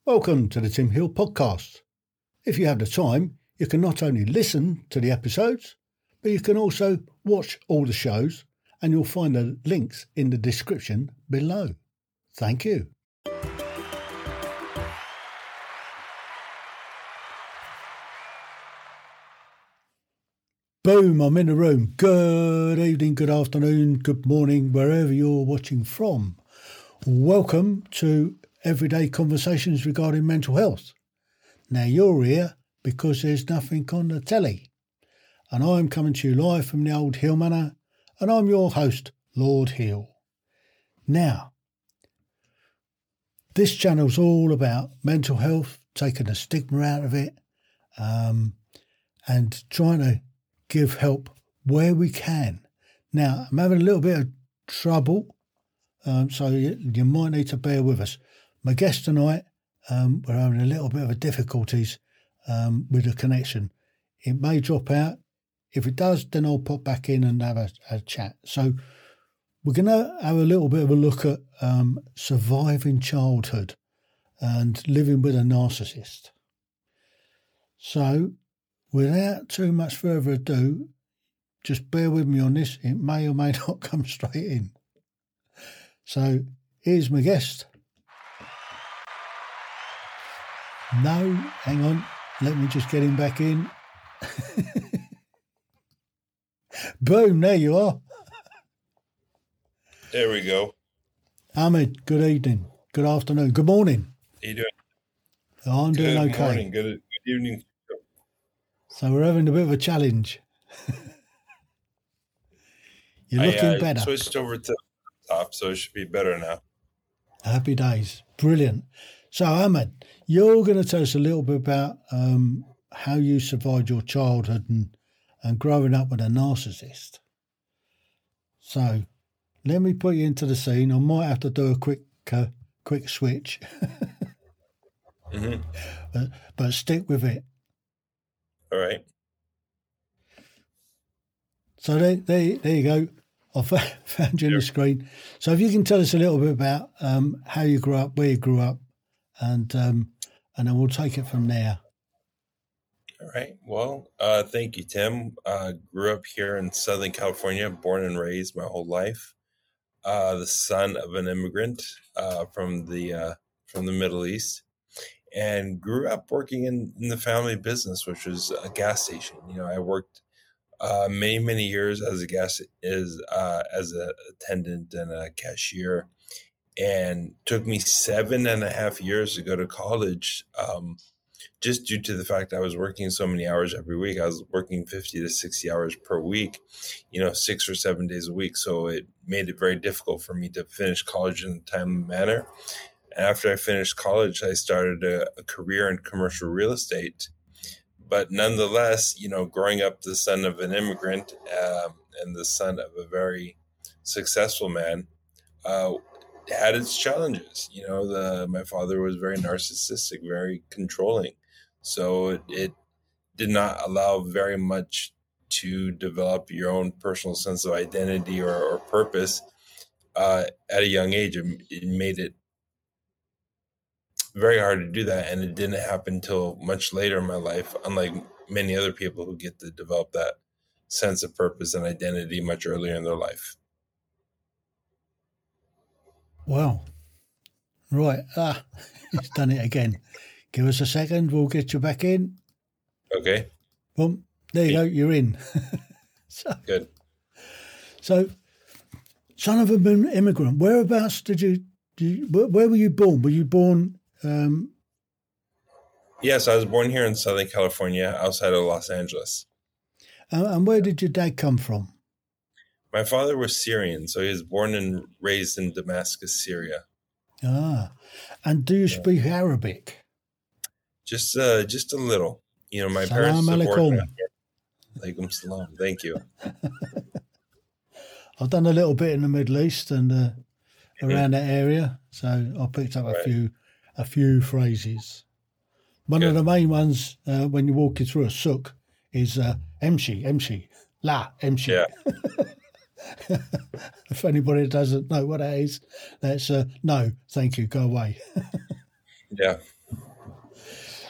Welcome to the Tim Hill Podcast. If you have the time, you can not only listen to the episodes, but you can also watch all the shows, and you'll find the links in the description below. Thank you. Boom, I'm in the room. Good evening, good afternoon, good morning, wherever you're watching from. Welcome to Everyday Conversations regarding mental health. Now, you're here because there's nothing on the telly. And I'm coming to you live from the old Hill Manor, and I'm your host, Lord Hill. Now, this channel's all about mental health, taking the stigma out of it, and trying to give help where we can. Now, I'm having a little bit of trouble, so you might need to bear with us. My guest tonight, we're having a little bit of a difficulties with the connection. It may drop out. If it does, then I'll pop back in and have a chat. So we're going to have a little bit of a look at surviving childhood and living with a narcissist. So without too much further ado, just bear with me on this. It may or may not come straight in. So here's my guest. No, hang on. Let me just get him back in. Boom, there you are. There we go. Ahmed, good evening, good afternoon, good morning. How you doing? I'm doing okay. Good morning, good evening. So we're having a bit of a challenge. You're looking better. I switched over to top, so it should be better now. Happy days. Brilliant. So, Ahmed, you're going to tell us a little bit about how you survived your childhood and growing up with a narcissist. So, let me put you into the scene. I might have to do a quick switch. But stick with it. All right. So there you go. I found you on the screen. So if you can tell us a little bit about how you grew up, where you grew up, and then we'll take it from there. All right. Well, thank you, Tim. Grew up here in Southern California, born and raised my whole life. The son of an immigrant from the Middle East, and grew up working in the family business, which was a gas station. You know, I worked many years as an attendant and a cashier, and took me 7.5 years to go to college, just due to the fact I was working so many hours every week. I was working 50 to 60 hours per week, 6 or 7 days a week. So it made it very difficult for me to finish college in a timely manner. And after I finished college, I started a career in commercial real estate. But nonetheless, growing up the son of an immigrant and the son of a very successful man, had its challenges. My father was very narcissistic, very controlling. So it did not allow very much to develop your own personal sense of identity or purpose at a young age. It made it very hard to do that, and it didn't happen until much later in my life, unlike many other people who get to develop that sense of purpose and identity much earlier in their life. Wow. Right. He's done it again. Give us a second. We'll get you back in. Okay. Boom. There you go. You're in. Good. So, son of an immigrant, whereabouts where were you born? Were you born? Yes, I was born here in Southern California, outside of Los Angeles. And where did your dad come from? My father was Syrian, so he was born and raised in Damascus, Syria. And do you speak Arabic? Just a little. My Salam parents alaikum. Alaikum salam. Thank you. I've done a little bit in the Middle East and around that area, so I picked up a few phrases. One of the main ones when you're walking through a souk is emshi, la, emshi. Yeah. If anybody doesn't know what that is, that's no, thank you, go away. Yeah.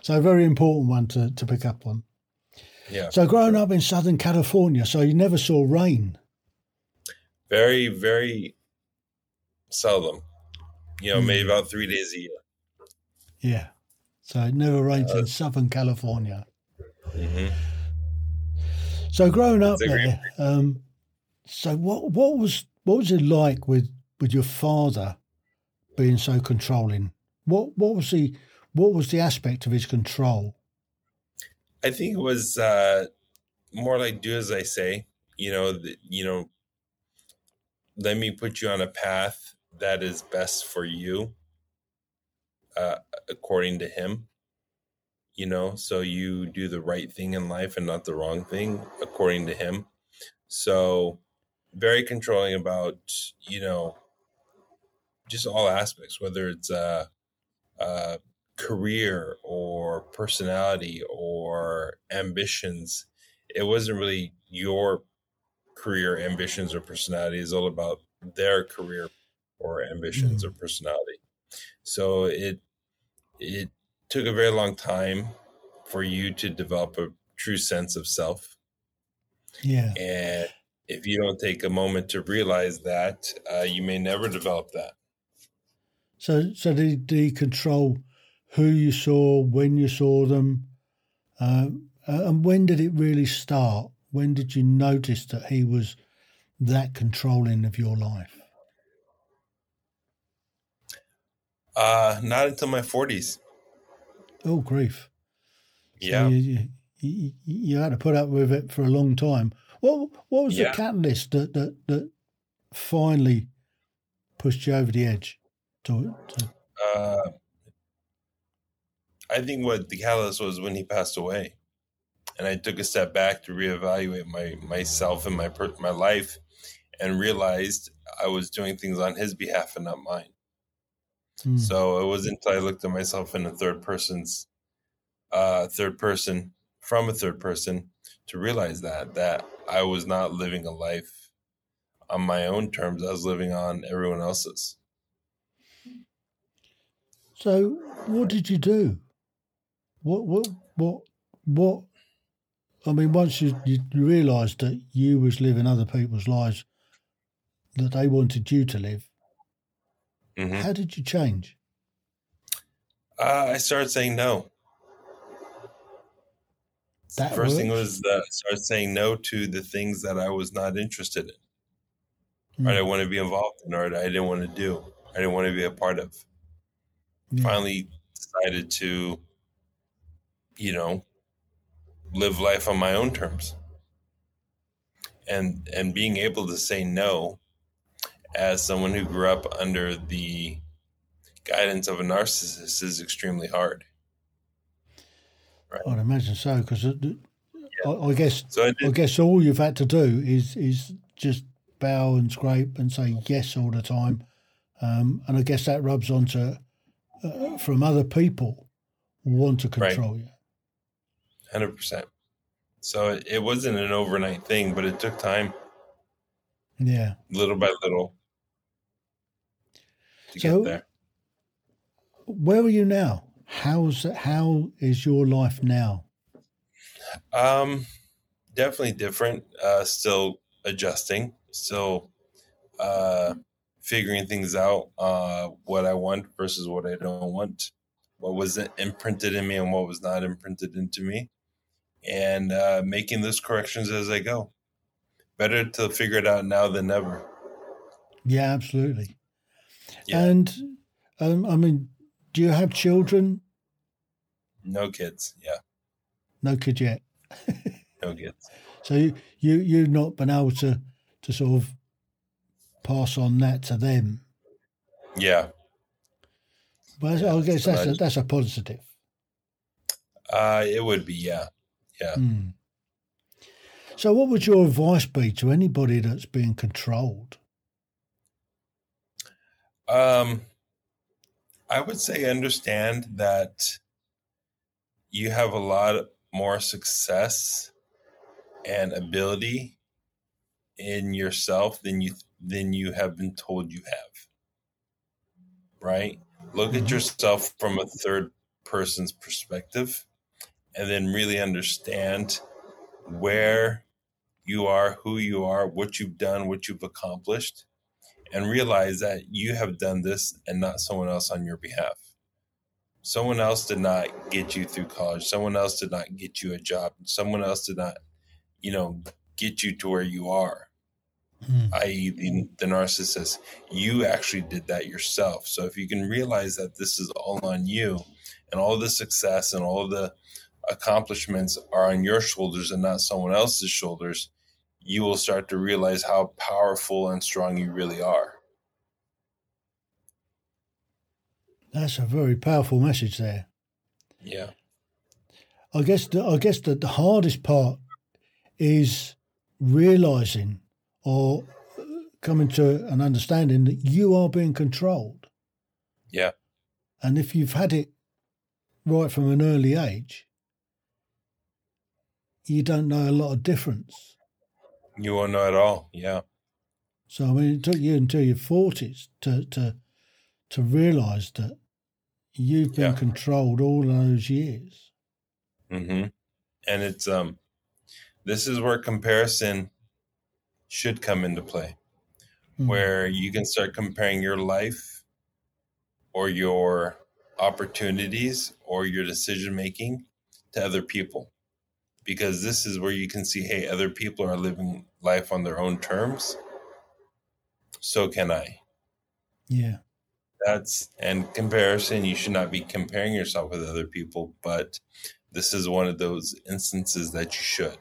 So a very important one to pick up on. Yeah. So growing up in Southern California, so you never saw rain? Very, very seldom. Maybe about 3 days a year. Yeah. So it never rains in Southern California. Mm-hmm. So growing up there, so what was it like with your father being so controlling? What was the aspect of his control? I think it was more like do as I say. Let me put you on a path that is best for you, according to him. So you do the right thing in life and not the wrong thing, according to him. So very controlling about, just all aspects, whether it's career or personality or ambitions. It wasn't really your career ambitions or personality. It's all about their career or ambitions or personality. So it took a very long time for you to develop a true sense of self. Yeah. And if you don't take a moment to realize that, you may never develop that. So did he control who you saw, when you saw them, and when did it really start? When did you notice that he was that controlling of your life? Not until my 40s. Oh, grief. Yeah. So you had to put up with it for a long time. What was the catalyst that finally pushed you over the edge? I think what the catalyst was when he passed away, and I took a step back to reevaluate myself and my life, and realized I was doing things on his behalf and not mine. So it wasn't until I looked at myself in a third person from a third person to realize that I was not living a life on my own terms. I was living on everyone else's. So what did you do? What? I mean, once you realised that you was living other people's lives that they wanted you to live, how did you change? I started saying no. The first thing was that I started saying no to the things that I was not interested in, or I didn't want to be involved in, or I didn't want to do, I didn't want to be a part of. Finally decided to, live life on my own terms. And being able to say no as someone who grew up under the guidance of a narcissist is extremely hard. Right? I'd imagine so, because I guess all you've had to do is just bow and scrape and say yes all the time, and I guess that rubs onto from other people want to control you. 100%. So it wasn't an overnight thing, but it took time. Yeah, little by little to get there. Where are you now? How is your life now? Definitely different. Still adjusting. Still figuring things out. What I want versus what I don't want. What was imprinted in me and what was not imprinted into me, and making those corrections as I go. Better to figure it out now than never. Yeah, absolutely. Yeah. And I mean, do you have children? No kids. Yeah. No kids yet. No kids. So you've not been able to sort of pass on that to them. Yeah. But I guess that's a positive. It would be, yeah. Yeah. So what would your advice be to anybody that's being controlled? I would say understand that you have a lot more success and ability in yourself than you have been told you have. Right? Look at yourself from a third person's perspective and then really understand where you are, who you are, what you've done, what you've accomplished, and realize that you have done this and not someone else on your behalf. Someone else did not get you through college. Someone else did not get you a job. Someone else did not, get you to where you are, i.e. the narcissist. You actually did that yourself. So if you can realize that this is all on you and all the success and all the accomplishments are on your shoulders and not someone else's shoulders, you will start to realize how powerful and strong you really are. That's a very powerful message there. Yeah. I guess that the hardest part is realizing or coming to an understanding that you are being controlled. Yeah. And if you've had it right from an early age, you don't know a lot of difference. You won't know at all. Yeah. So, I mean, it took you until your 40s to realize that you've been controlled all those years. Mm-hmm. And it's this is where comparison should come into play, where you can start comparing your life or your opportunities or your decision making to other people, because this is where you can see, hey, other people are living life on their own terms, so can I. Yeah. And comparison, you should not be comparing yourself with other people, but this is one of those instances that you should.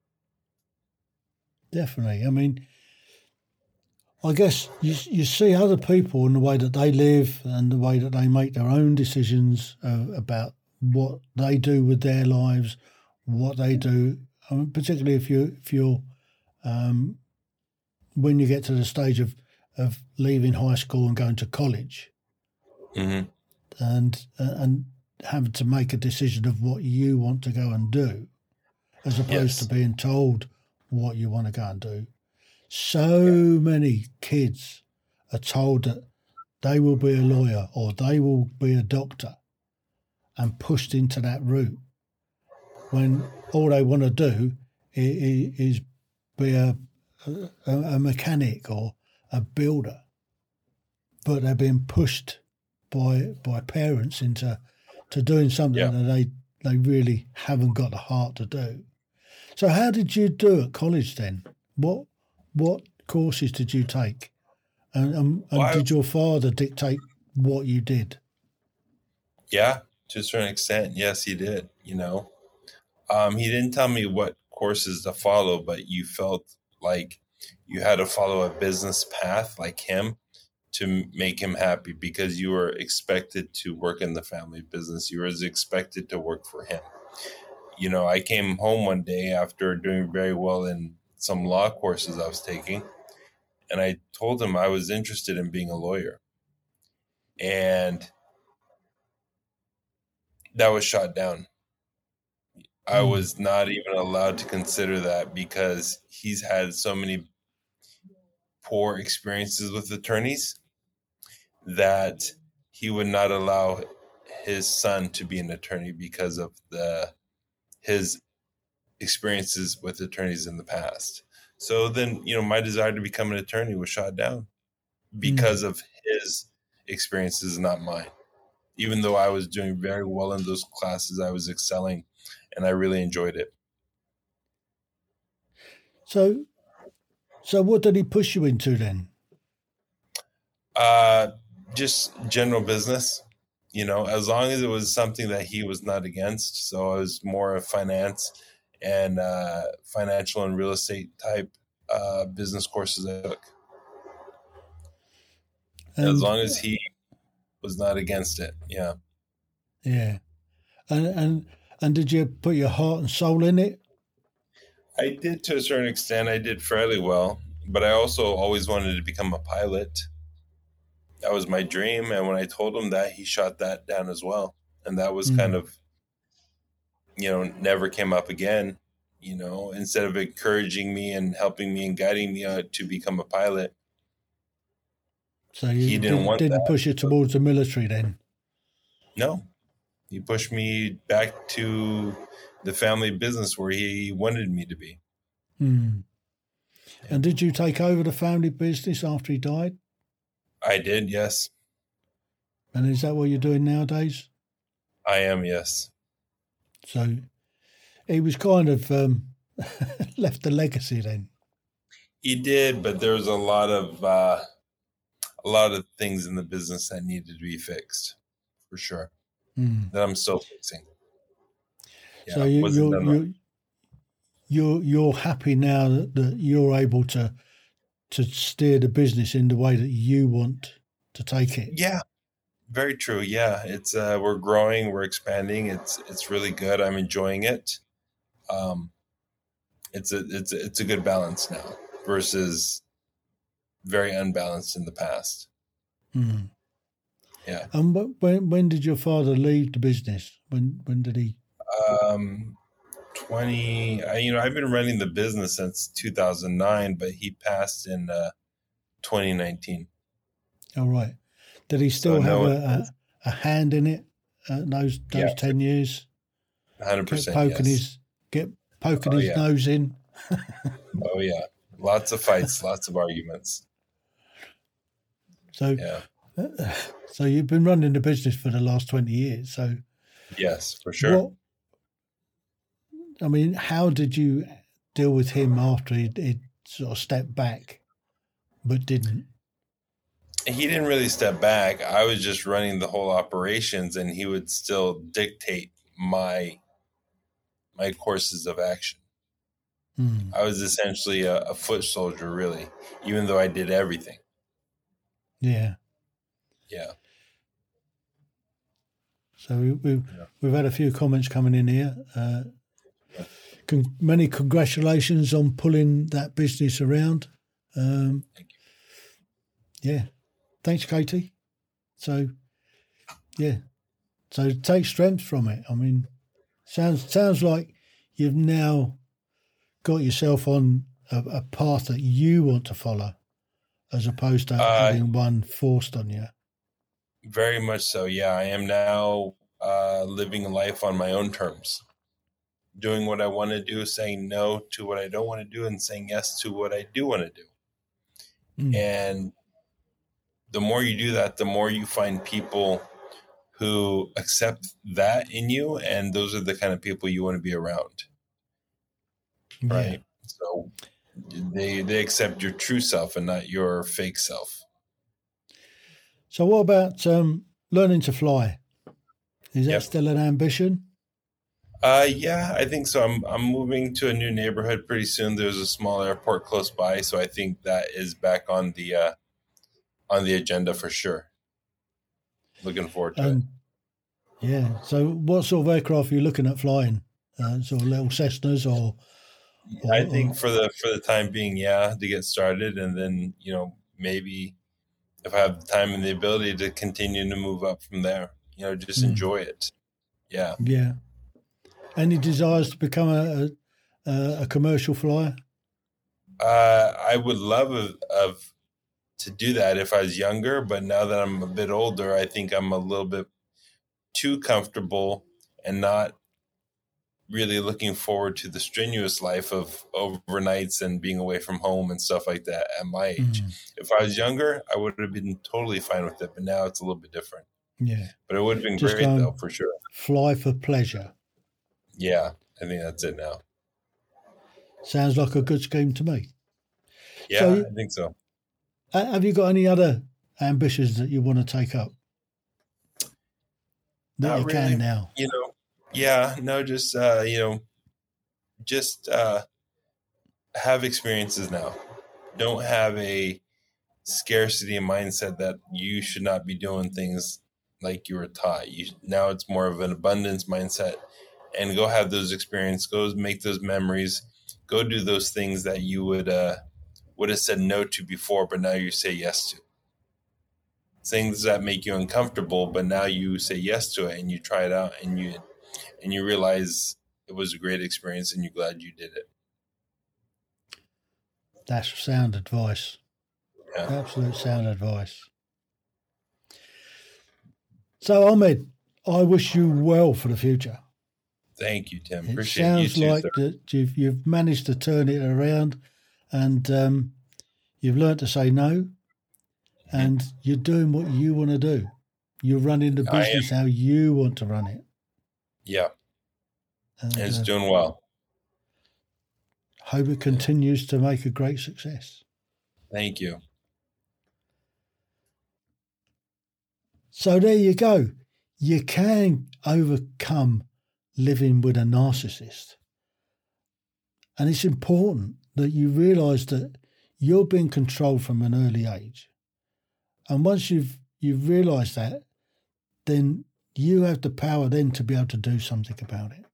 Definitely. I mean, I guess you see other people and the way that they live and the way that they make their own decisions about what they do with their lives, what they do. I mean, particularly if you're when you get to the stage of leaving high school and going to college, and having to make a decision of what you want to go and do, as opposed to being told what you want to go and do. So many kids are told that they will be a lawyer or they will be a doctor and pushed into that route, when all they want to do is be a mechanic or a builder. But they're being pushed by parents into doing something that they really haven't got the heart to do. So how did you do at college then? What courses did you take? And did your father dictate what you did? Yeah, to a certain extent, yes, he did. He didn't tell me what courses to follow, but you felt like you had to follow a business path like him to make him happy, because you were expected to work in the family business. You were expected to work for him. I came home one day after doing very well in some law courses I was taking, and I told him I was interested in being a lawyer. And that was shot down. I was not even allowed to consider that, because he's had so many poor experiences with attorneys that he would not allow his son to be an attorney because of his experiences with attorneys in the past. So then, my desire to become an attorney was shot down because of his experiences, not mine. Even though I was doing very well in those classes, I was excelling and I really enjoyed it. So what did he push you into then? Just general business, as long as it was something that he was not against. So I was more of finance and financial and real estate type business courses I took. As long as he was not against it. Yeah. Yeah. And did you put your heart and soul in it? I did, to a certain extent. I did fairly well, but I also always wanted to become a pilot. That was my dream. And when I told him that, he shot that down as well. And that was kind of, never came up again. Instead of encouraging me and helping me and guiding me to become a pilot. So he didn't push you towards the military then? No. He pushed me back to the family business where he wanted me to be. Mm. And did you take over the family business after he died? I did, yes. And is that what you're doing nowadays? I am, yes. So he was kind of left a legacy then. He did, but there was a lot of things in the business that needed to be fixed, for sure. That I'm still fixing. Yeah, so you're happy now that you're able to steer the business in the way that you want to take it. Yeah, very true. Yeah, it's we're growing, we're expanding. It's really good. I'm enjoying it. It's a good balance now versus very unbalanced in the past. Mm. Yeah. And when did your father leave the business? When did he? 20. I've been running the business since 2009, but he passed in 2019. Oh, right. Did he still have a hand in it those 10 years? 100%. Poking his nose in. Oh yeah, lots of fights, lots of arguments. So so you've been running the business for the last 20 years. So yes, for sure. How did you deal with him after he sort of stepped back, but didn't? He didn't really step back. I was just running the whole operations, and he would still dictate my courses of action. I was essentially a foot soldier, really, even though I did everything. Yeah. Yeah. So we've had a few comments coming in here. Many congratulations on pulling that business around. Thank you. Yeah. Thanks, Katie. So, yeah. So take strength from it. Sounds like you've now got yourself on a path that you want to follow, as opposed to having one forced on you. Very much so. Yeah, I am now living life on my own terms, doing what I want to do, saying no to what I don't want to do, and saying yes to what I do want to do. And the more you do that, the more you find people who accept that in you, and those are the kind of people you want to be around. Yeah. Right? So they accept your true self and not your fake self. So what about learning to fly? Is that still an ambition? Yeah, I think so. I'm moving to a new neighborhood pretty soon. There's a small airport close by, so I think that is back on the agenda for sure. Looking forward to it. Yeah. So what sort of aircraft are you looking at flying? Sort of little Cessnas or I think for the time being, to get started, and then maybe if I have the time and the ability to continue to move up from there, just enjoy it. Yeah. Yeah. Any desires to become a commercial flyer? I would love to do that if I was younger, but now that I'm a bit older, I think I'm a little bit too comfortable and not really looking forward to the strenuous life of overnights and being away from home and stuff like that at my age. If I was younger, I would have been totally fine with it, but now it's a little bit different. Yeah. But it would have been great though, for sure. Fly for pleasure. Yeah, I think that's it now. Sounds like a good scheme to me. Yeah, so, I think so. Have you got any other ambitions that you want to take up? That Not you really, can now? Just have experiences now. Don't have a scarcity mindset that you should not be doing things like you were taught. Now it's more of an abundance mindset, and go have those experiences, go make those memories, go do those things that you would have said no to before, but now you say yes to. Things that make you uncomfortable, but now you say yes to it and you try it out and you realize it was a great experience and you're glad you did it. That's sound advice. Yeah. Absolute sound advice. So Ahmed, I wish you well for the future. Thank you, Tim. It Appreciate sounds you too, like sir. that you've managed to turn it around, and you've learned to say no, and you're doing what you want to do. You're running the business how you want to run it. Yeah. And it's doing well. Hope it continues to make a great success. Thank you. So there you go. You can overcome living with a narcissist. And it's important that you realise that you're being controlled from an early age. And once you've realised that, then you have the power then to be able to do something about it.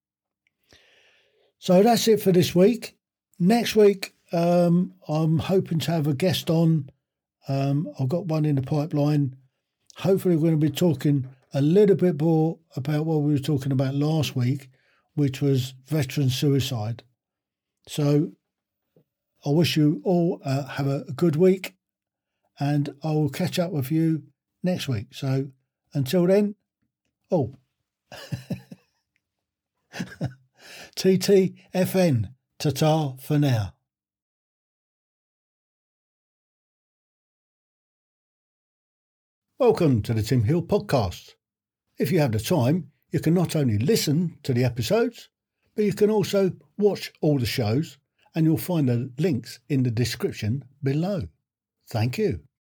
So that's it for this week. Next week, I'm hoping to have a guest on. I've got one in the pipeline. Hopefully we're going to be talking a little bit more about what we were talking about last week, which was veteran suicide. So I wish you all have a good week, and I will catch up with you next week. So until then, TTFN, ta-ta for now. Welcome to the Tim Hill Podcast. If you have the time, you can not only listen to the episodes, but you can also watch all the shows, and you'll find the links in the description below. Thank you.